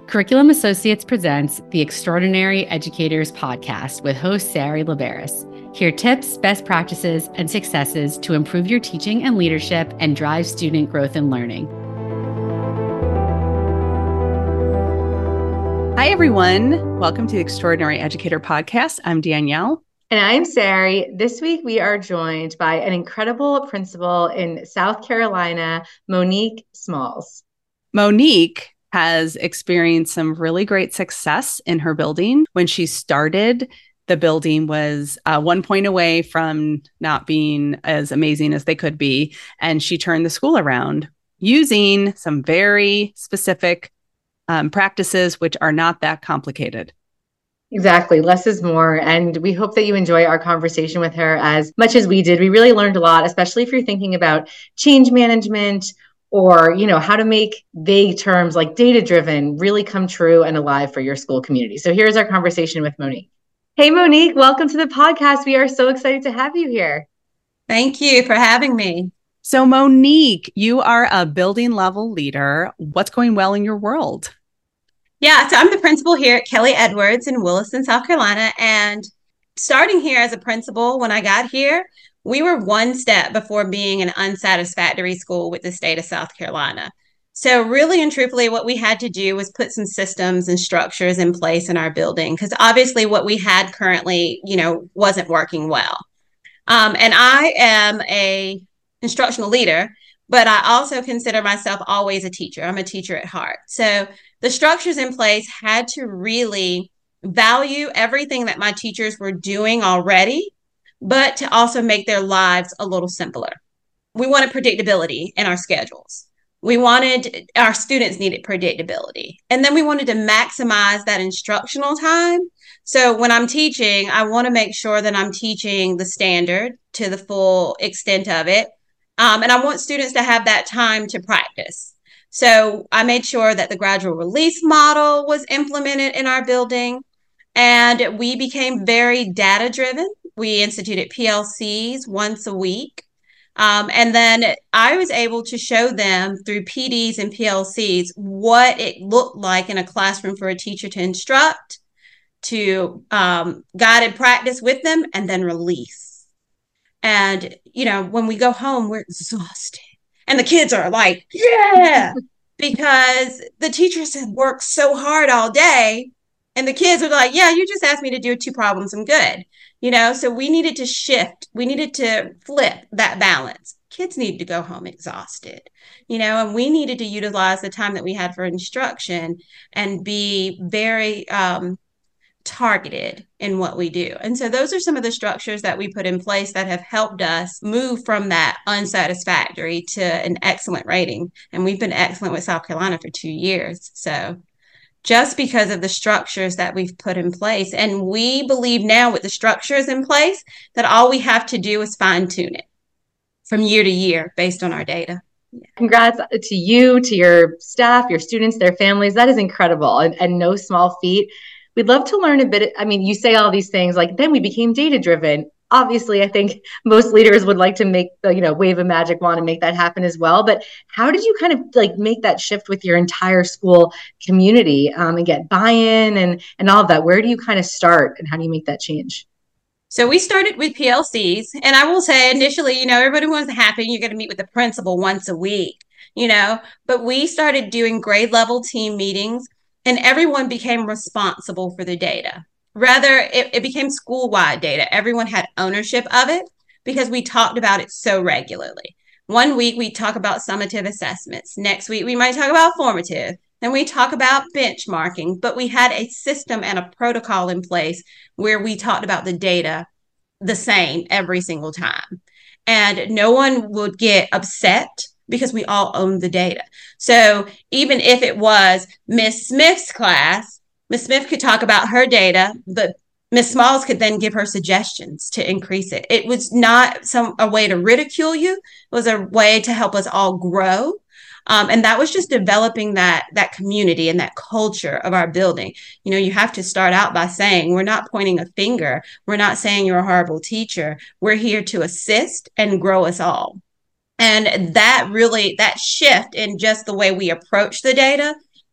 Curriculum Associates presents the Extraordinary Educators Podcast with host Sari Liberis. Hear tips, best practices, and successes to improve your teaching and leadership and drive student growth and learning. Hi, everyone. Welcome to the Extraordinary Educator Podcast. I'm Danielle. And I'm Sari. This week, we are joined by an incredible principal in South Carolina, Monique Smalls. Monique has experienced some really great success in her building. When she started, the building was 1 point away from not being as amazing as they could be. And she turned the school around using some very specific practices, which are not that complicated. Exactly. Less is more. And we hope that you enjoy our conversation with her as much as we did. We really learned a lot, especially if you're thinking about change management or, how to make vague terms like data-driven really come true and alive for your school community. So here's our conversation with Monique. Hey, Monique, welcome to the podcast. We are so excited to have you here. Thank you for having me. So Monique, you are a building level leader. What's going well in your world? Yeah, so I'm the principal here at Kelly Edwards in Williston, South Carolina. And starting here as a principal, when I got here, we were one step before being an unsatisfactory school with the state of South Carolina. So really and truthfully, what we had to do was put some systems and structures in place in our building, because obviously what we had currently, wasn't working well. And I am a instructional leader, but I also consider myself always a teacher. I'm a teacher at heart. So the structures in place had to really value everything that my teachers were doing already, but to also make their lives a little simpler. We wanted predictability in our schedules. Our students needed predictability. And then we wanted to maximize that instructional time. So when I'm teaching, I want to make sure that I'm teaching the standard to the full extent of it. And I want students to have that time to practice. So I made sure that the gradual release model was implemented in our building. And we became very data-driven. We instituted PLCs once a week. And then I was able to show them through PDs and PLCs what it looked like in a classroom for a teacher to instruct, to guided practice with them, and then release. And, when we go home, we're exhausted. And the kids are like, yeah, because the teachers have worked so hard all day. And the kids are like, yeah, you just asked me to do 2 problems. I'm good. So we needed to shift. We needed to flip that balance. Kids needed to go home exhausted, and we needed to utilize the time that we had for instruction and be very targeted in what we do. And so those are some of the structures that we put in place that have helped us move from that unsatisfactory to an excellent rating. And we've been excellent with South Carolina for 2 years. So just because of the structures that we've put in place. And we believe now with the structures in place that all we have to do is fine tune it from year to year based on our data. Congrats to you, to your staff, your students, their families. That is incredible and no small feat. We'd love to learn a bit. I mean, you say all these things like, then we became data-driven. Obviously, I think most leaders would like to make wave a magic wand and make that happen as well. But how did you kind of make that shift with your entire school community and get buy-in and all of that? Where do you kind of start and how do you make that change? So we started with PLCs, and I will say initially, everybody was happy. You're going to meet with the principal once a week, but we started doing grade level team meetings and everyone became responsible for the data. Rather, it became school-wide data. Everyone had ownership of it because we talked about it so regularly. One week, we talk about summative assessments. Next week, we might talk about formative. Then we talk about benchmarking. But we had a system and a protocol in place where we talked about the data the same every single time. And no one would get upset because we all owned the data. So even if it was Miss Smith's class, Ms. Smith could talk about her data, but Ms. Smalls could then give her suggestions to increase it. It was not a way to ridicule you. It was a way to help us all grow. And that was just developing that community and that culture of our building. You have to start out by saying, we're not pointing a finger. We're not saying you're a horrible teacher. We're here to assist and grow us all. And that shift in just the way we approach the data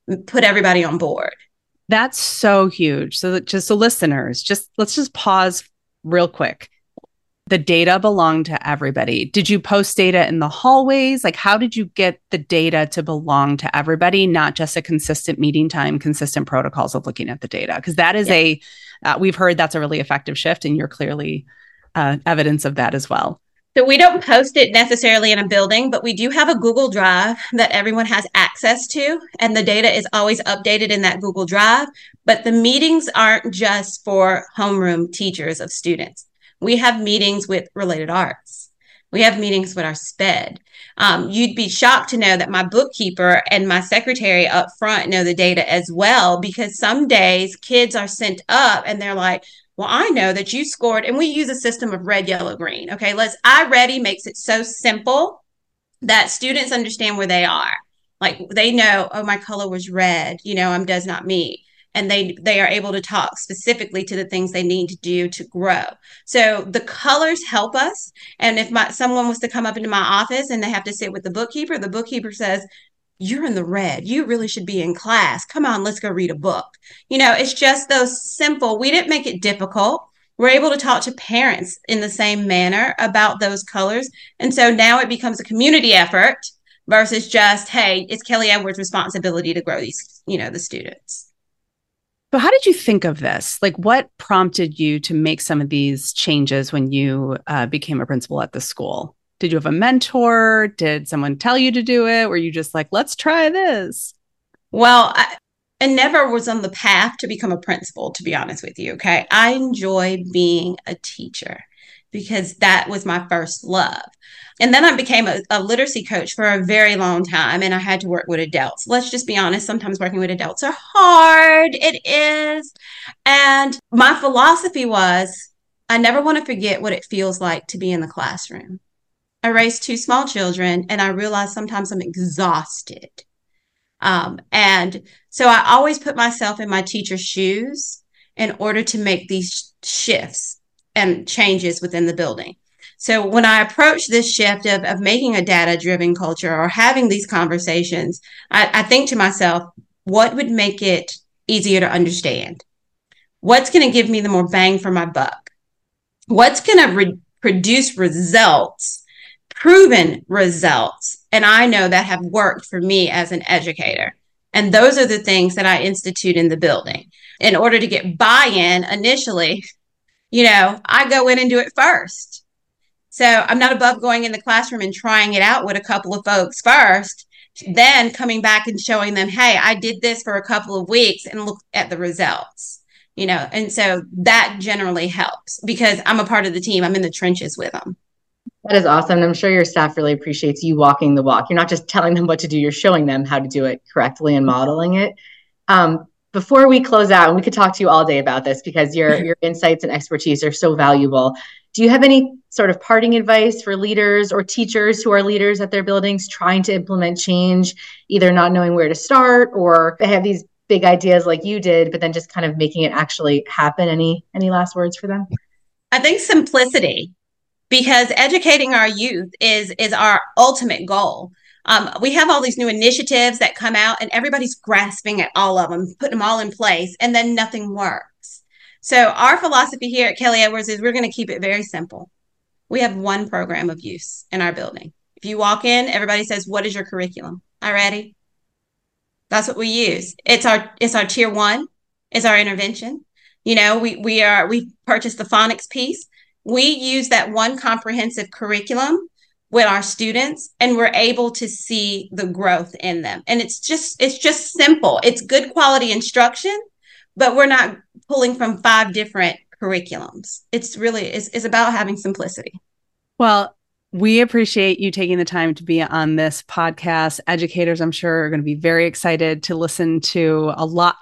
put everybody on board. That's so huge. So that just so listeners, let's just pause real quick. The data belong to everybody. Did you post data in the hallways? Like, how did you get the data to belong to everybody, not just a consistent meeting time, consistent protocols of looking at the data? Because that is we've heard that's a really effective shift, and you're clearly evidence of that as well. So we don't post it necessarily in a building, but we do have a Google Drive that everyone has access to, and the data is always updated in that Google Drive. But the meetings aren't just for homeroom teachers of students. We have meetings with related arts. We have meetings with our SPED. You'd be shocked to know that my bookkeeper and my secretary up front know the data as well, because some days kids are sent up and they're like, well, I know that you scored, and we use a system of red, yellow, green. Okay, iReady makes it so simple that students understand where they are. Like they know, oh, my color was red, does not meet. And they are able to talk specifically to the things they need to do to grow. So the colors help us. And if someone was to come up into my office and they have to sit with the bookkeeper says, you're in the red. You really should be in class. Come on, let's go read a book. It's just those simple. We didn't make it difficult. We're able to talk to parents in the same manner about those colors. And so now it becomes a community effort versus just, hey, it's Kelly Edwards' responsibility to grow these, the students. So how did you think of this? Like, what prompted you to make some of these changes when you became a principal at the school? Did you have a mentor? Did someone tell you to do it? Were you just like, let's try this? Well, I never was on the path to become a principal, to be honest with you. Okay. I enjoy being a teacher because that was my first love. And then I became a literacy coach for a very long time, and I had to work with adults. Let's just be honest. Sometimes working with adults are hard. It is. And my philosophy was, I never want to forget what it feels like to be in the classroom. I raised 2 small children, and I realized sometimes I'm exhausted. And so I always put myself in my teacher's shoes in order to make these shifts and changes within the building. So when I approach this shift of making a data-driven culture or having these conversations, I think to myself, what would make it easier to understand? What's going to give me the more bang for my buck? What's going to produce results, proven results? And I know that have worked for me as an educator. And those are the things that I institute in the building. In order to get buy-in initially, I go in and do it first. So I'm not above going in the classroom and trying it out with a couple of folks first, then coming back and showing them, hey, I did this for a couple of weeks and look at the results, and so that generally helps because I'm a part of the team. I'm in the trenches with them. That is awesome. I'm sure your staff really appreciates you walking the walk. You're not just telling them what to do, you're showing them how to do it correctly and modeling it. Before we close out, and we could talk to you all day about this because your insights and expertise are so valuable. Do you have any sort of parting advice for leaders or teachers who are leaders at their buildings trying to implement change, either not knowing where to start or they have these big ideas like you did, but then just kind of making it actually happen? Any last words for them? I think simplicity, because educating our youth is our ultimate goal. We have all these new initiatives that come out and everybody's grasping at all of them, putting them all in place, and then nothing works. So our philosophy here at Kelly Edwards is we're going to keep it very simple. We have one program of use in our building. If you walk in, everybody says, what is your curriculum? iReady? That's what we use. It's our tier 1. It's our intervention. We purchased the phonics piece. We use that one comprehensive curriculum with our students, and we're able to see the growth in them. And it's just simple. It's good quality instruction, but we're not pulling from 5 different curriculums. It's about having simplicity. Well, we appreciate you taking the time to be on this podcast. Educators, I'm sure, are going to be very excited to listen to a lot,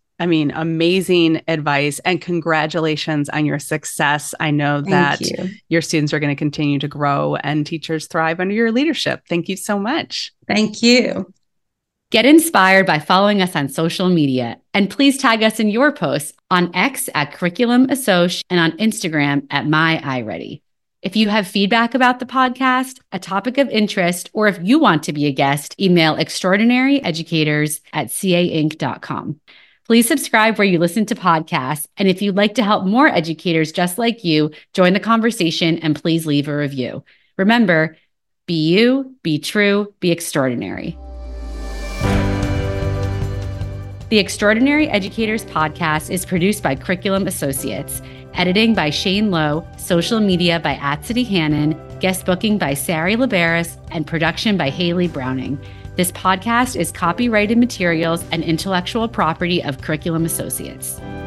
amazing advice, and congratulations on your success. I know that your students are going to continue to grow and teachers thrive under your leadership. Thank you so much. Thank you. Get inspired by following us on social media, and please tag us in your posts on X at Curriculum Assoc and on Instagram at My iReady. If you have feedback about the podcast, a topic of interest, or if you want to be a guest, email extraordinaryeducators@cainc.com. Please subscribe where you listen to podcasts. And if you'd like to help more educators just like you, join the conversation and please leave a review. Remember, be you, be true, be extraordinary. The Extraordinary Educators podcast is produced by Curriculum Associates. Editing by Shane Lowe, social media by Atsity Hannon, guest booking by Sari Liberis, and production by Haley Browning. This podcast is copyrighted materials and intellectual property of Curriculum Associates.